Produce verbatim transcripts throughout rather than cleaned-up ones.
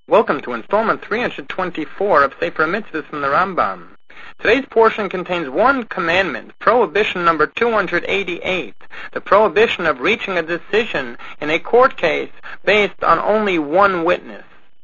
Welcome to installment three hundred twenty-four of Sefer Mitzvahs from the Rambam. Today's portion contains one commandment, prohibition number two hundred eighty-eight, the prohibition of reaching a decision in a court case based on only one witness.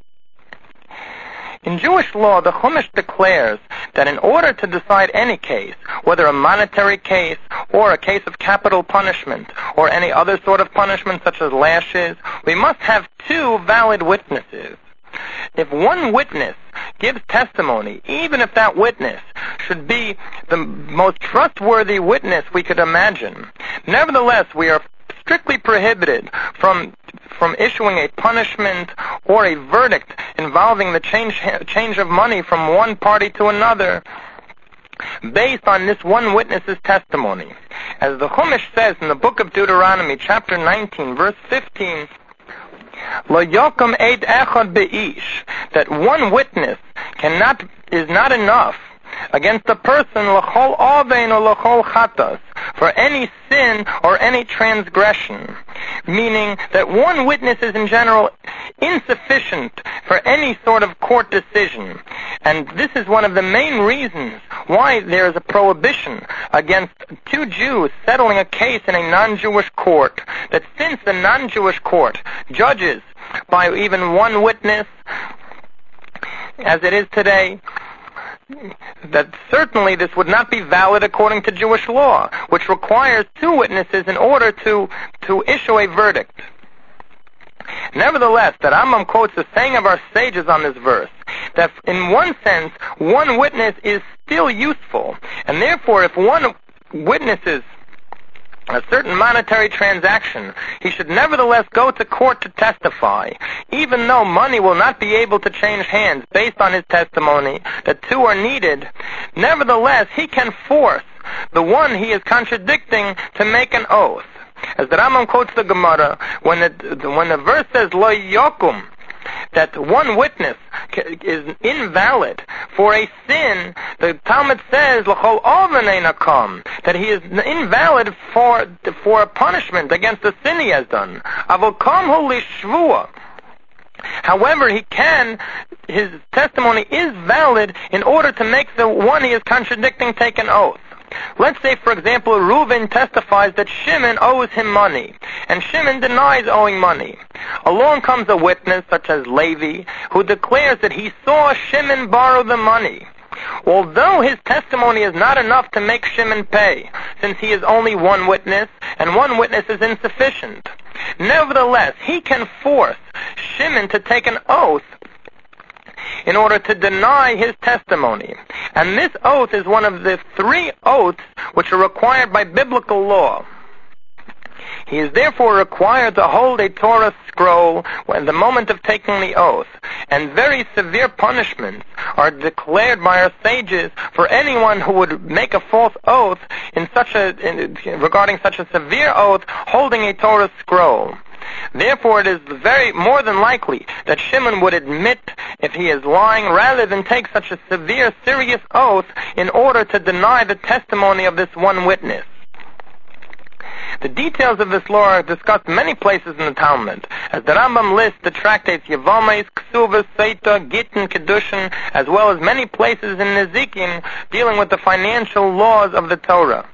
In Jewish law, the Chumash declares that in order to decide any case, whether a monetary case or a case of capital punishment or any other sort of punishment such as lashes, we must have two valid witnesses. If one witness gives testimony, even if that witness should be the most trustworthy witness we could imagine, nevertheless we are strictly prohibited from from issuing a punishment or a verdict involving the change change of money from one party to another based on this one witness's testimony. As the Chumash says in the book of Deuteronomy, chapter nineteen, verse fifteen, Lo yokum eid echad beish, that one witness cannot is not enough against a person l'chol avein or l'chol chatas, for any sin or any transgression, meaning that one witness is in general insufficient for any sort of court decision. And this is one of the main reasons why there is a prohibition against two Jews settling a case in a non-Jewish court, that since the non-Jewish court judges by even one witness, as it is today, that certainly this would not be valid according to Jewish law, which requires two witnesses in order to, to issue a verdict. Nevertheless, the Rambam quotes the saying of our sages on this verse, that in one sense, one witness is still useful, and therefore if one witnesses a certain monetary transaction, he should nevertheless go to court to testify, even though money will not be able to change hands based on his testimony, that two are needed. Nevertheless, he can force the one he is contradicting to make an oath. As the Rambam quotes the Gemara, when the, when the verse says, Lo yokum, that one witness is invalid for a sin, the Talmud says, L'chol avein nakam, that he is invalid for for a punishment against the sin he has done. Avol kamhu lishvua. However, he can, his testimony is valid in order to make the one he is contradicting take an oath. Let's say, for example, Reuven testifies that Shimon owes him money, and Shimon denies owing money. Along comes a witness, such as Levi, who declares that he saw Shimon borrow the money. Although his testimony is not enough to make Shimon pay, since he is only one witness, and one witness is insufficient, nevertheless, he can force Shimon to take an oath in order to deny his testimony. And this oath is one of the three oaths which are required by biblical law. He is therefore required to hold a Torah scroll at the moment of taking the oath, and very severe punishments are declared by our sages for anyone who would make a false oath in such a in, regarding such a severe oath holding a Torah scroll. Therefore, it is very more than likely that Shimon would admit if he is lying rather than take such a severe, serious oath in order to deny the testimony of this one witness. The details of this law are discussed many places in the Talmud, as the Rambam lists the tractates Yevamos, Ksuvas, Seita, Gittin, Kedushin, as well as many places in Nezikin dealing with the financial laws of the Torah.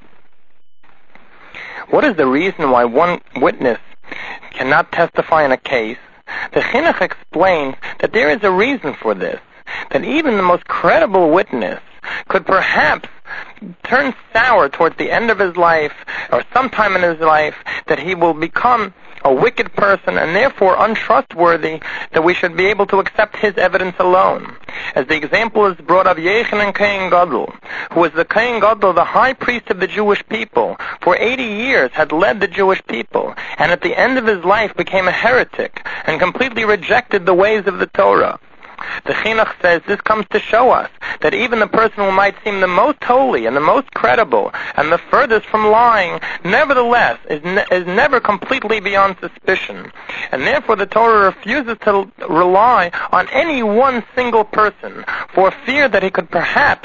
What is the reason why one witness cannot testify in a case? The Chinuch explains that there is a reason for this, that even the most credible witness could perhaps turn sour towards the end of his life, or sometime in his life, that he will become a wicked person and therefore untrustworthy, that we should be able to accept his evidence alone. As the example is brought of Yechanan Kohen Gadol, who was the Kohen Gadol, the high priest of the Jewish people, for eighty years had led the Jewish people, and at the end of his life became a heretic and completely rejected the ways of the Torah. The Chinuch says this comes to show us that even the person who might seem the most holy and the most credible and the furthest from lying, nevertheless is, ne- is never completely beyond suspicion. And therefore the Torah refuses to rely on any one single person for fear that he could perhaps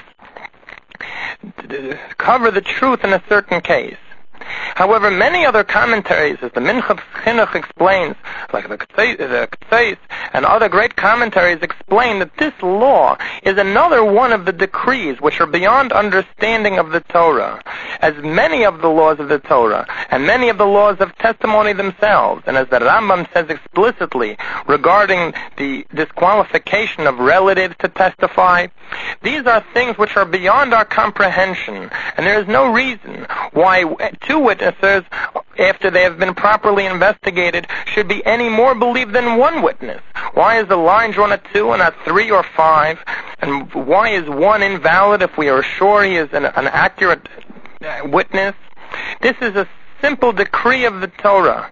cover the truth in a certain case. However, many other commentaries, as the Minchas Chinuch explains, like the Ktseis and other great commentaries explain that this law is another one of the decrees which are beyond understanding of the Torah, as many of the laws of the Torah, and many of the laws of testimony themselves, and as the Rambam says explicitly regarding the disqualification of relatives to testify, these are things which are beyond our comprehension, and there is no reason why two witnesses, after they have been properly investigated, should be any more believed than one witness. Why is the line drawn at two and at three or five? And why is one invalid if we are sure he is an, an accurate witness? This is a simple decree of the Torah,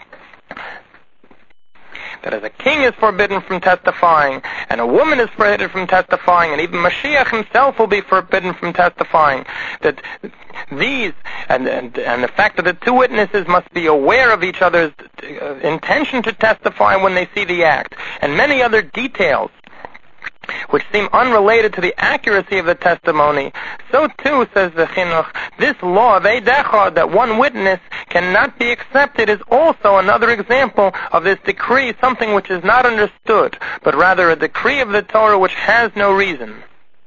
that as a king is forbidden from testifying, and a woman is forbidden from testifying, and even Mashiach himself will be forbidden from testifying, that these, and, and, and the fact that the two witnesses must be aware of each other's uh, intention to testify when they see the act, and many other details which seem unrelated to the accuracy of the testimony, so too, says the Chinuch, this law of Eid Echad, that one witness cannot be accepted, is also another example of this decree, something which is not understood, but rather a decree of the Torah which has no reason.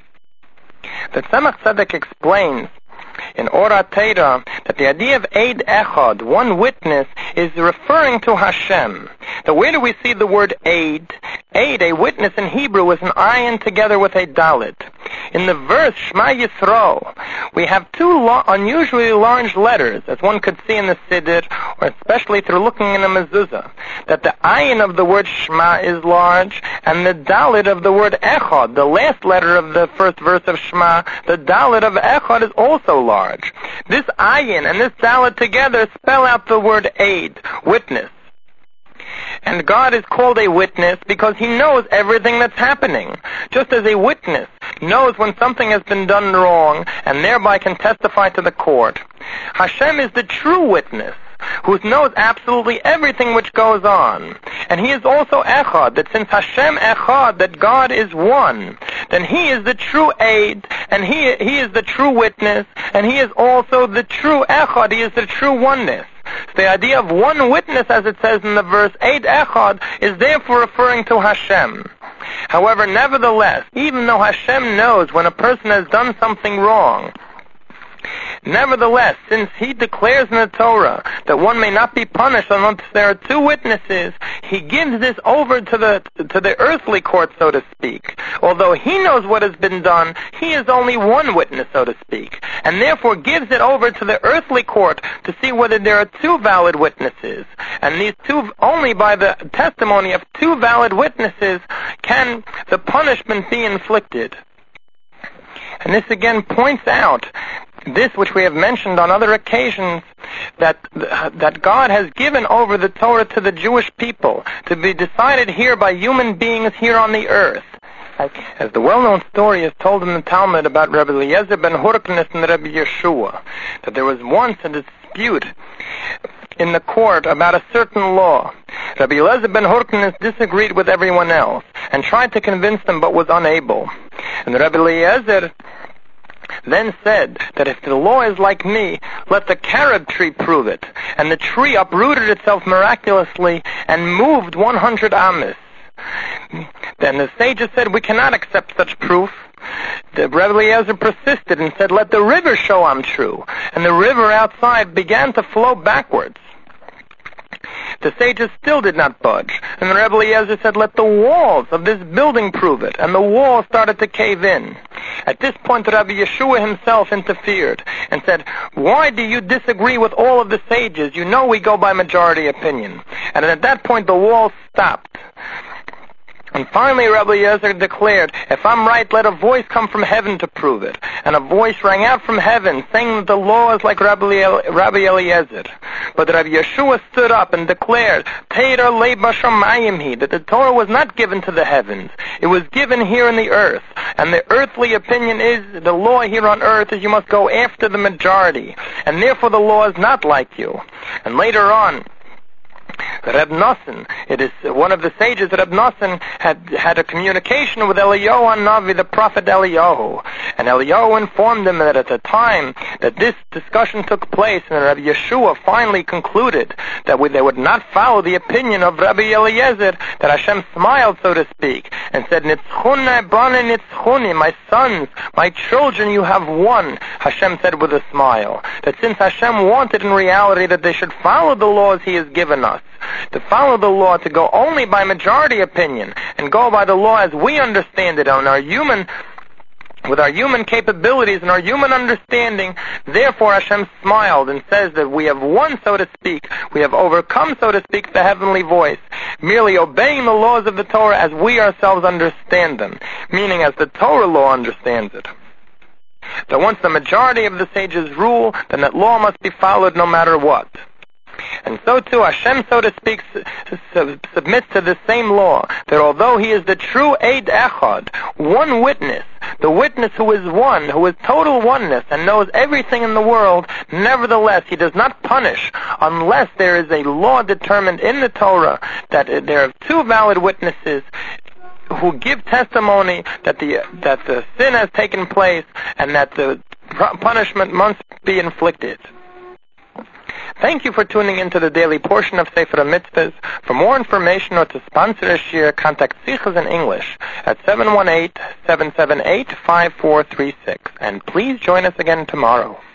The Tzemach Tzedek explains in Ora Teira that the idea of Eid Echad, one witness, is referring to Hashem. Now, where do we see the word Eid? Eid, a witness in Hebrew, is an ayin together with a dalet. In the verse Shema Yisro, we have two lo- unusually large letters, as one could see in the Siddur, or especially through looking in a mezuzah, that the ayin of the word Shema is large, and the dalet of the word Echad, the last letter of the first verse of Shema, the dalet of Echad is also large. This ayin and this dalet together spell out the word Eid, witness. And God is called a witness because he knows everything that's happening. Just as a witness knows when something has been done wrong and thereby can testify to the court, Hashem is the true witness who knows absolutely everything which goes on. And he is also Echad, that since Hashem Echad, that God is one, then he is the true aid, and he, he is the true witness, and he is also the true Echad, he is the true oneness. So the idea of one witness, as it says in the verse, Eid Echad, is therefore referring to Hashem. However, nevertheless, even though Hashem knows when a person has done something wrong, nevertheless, since he declares in the Torah that one may not be punished unless there are two witnesses, he gives this over to the to the earthly court, so to speak. Although he knows what has been done, he is only one witness, so to speak, and therefore gives it over to the earthly court to see whether there are two valid witnesses. And these two, only by the testimony of two valid witnesses can the punishment be inflicted. And this again points out this which we have mentioned on other occasions, that that God has given over the Torah to the Jewish people to be decided here by human beings here on the earth. As the well-known story is told in the Talmud about Rabbi Eliezer ben Hurknus and Rabbi Yeshua, that there was once a dispute in the court about a certain law. Rabbi Eliezer ben Hurknus disagreed with everyone else and tried to convince them but was unable. And Rabbi Eliezer then said that if the law is like me, let the carob tree prove it. And the tree uprooted itself miraculously and moved one hundred amas. Then the sages said, we cannot accept such proof. The Rabbi Eliezer persisted and said, let the river show I'm true. And the river outside began to flow backwards. The sages still did not budge, and the Rebbe Eliezer said, let the walls of this building prove it, and the wall started to cave in. At this point, Rabbi Yeshua himself interfered and said, why do you disagree with all of the sages? You know we go by majority opinion. And at that point, the wall stopped. And finally, Rabbi Eliezer declared, if I'm right, let a voice come from heaven to prove it. And a voice rang out from heaven, saying that the law is like Rabbi, El- Rabbi Eliezer. But Rabbi Yeshua stood up and declared, Teira le bashamayim hi, that the Torah was not given to the heavens. It was given here in the earth. And the earthly opinion is, the law here on earth is you must go after the majority. And therefore the law is not like you. And later on, Reb Nosson, it is one of the sages, Reb Nosson, had had a communication with Eliyahu Navi, the prophet Eliyahu. And Eliyahu informed him that at the time that this discussion took place, and Rabbi Yeshua finally concluded that we, they would not follow the opinion of Rabbi Eliezer, that Hashem smiled, so to speak, and said, Nitzchune bane nitzchuni, my sons, my children, you have won. Hashem said with a smile, that since Hashem wanted in reality that they should follow the laws He has given us, to follow the law, to go only by majority opinion, and go by the law as we understand it on our human, with our human capabilities and our human understanding, therefore Hashem smiled and says that we have won, so to speak, we have overcome, so to speak, the heavenly voice, merely obeying the laws of the Torah as we ourselves understand them, meaning as the Torah law understands it. That once the majority of the sages rule, then that law must be followed no matter what. And so too, Hashem, so to speak, su- submits to the same law, that although He is the true Eid Echad, one witness, the witness who is one, who is total oneness, and knows everything in the world, nevertheless, He does not punish unless there is a law determined in the Torah that there are two valid witnesses who give testimony that the that the sin has taken place and that the punishment must be inflicted. Thank you for tuning into the daily portion of Sefer HaMitzvahs. For more information or to sponsor a shir, contact Sichos in English at seven one eight, seven seven eight, five four three six. And please join us again tomorrow.